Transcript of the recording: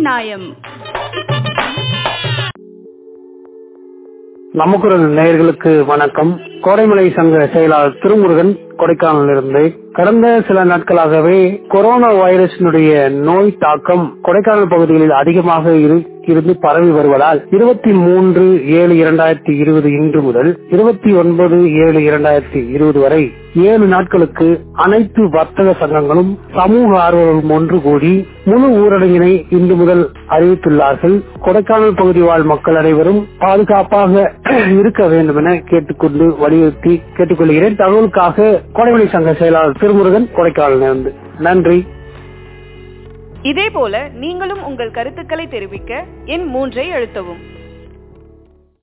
நியாயம். நமக்குரல் நேயர்களுக்கு வணக்கம். கோடைமலை சங்க செயலாளர் திருமுருகன், கொடைக்கானலிருந்து. கடந்த சில நாட்களாகவே கொரோனா வைரஸினுடைய நோய் தாக்கம் கொடைக்கானல் பகுதிகளில் அதிகமாக இருந்து பரவி வருவதால் 23/7/2020 இன்று முதல் 29/7/2020 வரை 7 நாட்களுக்கு அனைத்து வர்த்தக சங்கங்களும் சமூக ஆர்வலர்களும் ஒன்று கூடி முழு ஊரடங்கினை இன்று முதல் அறிவித்துள்ளார்கள். கொடைக்கானல் பகுதி வாழ் மக்கள் அனைவரும் பாதுகாப்பாக இருக்க வேண்டும் என கேட்டுக்கொண்டு வலியுறுத்தி கேட்டுக்கொள்கிறேன். தகவலுக்காக கோடைமலை சங்க செயலாளர் திருமுருகன், கொடைக்கானலிருந்து. நன்றி. இதேபோல நீங்களும் உங்கள் கருத்துக்களை தெரிவிக்க எண் 3 அழுத்தவும்.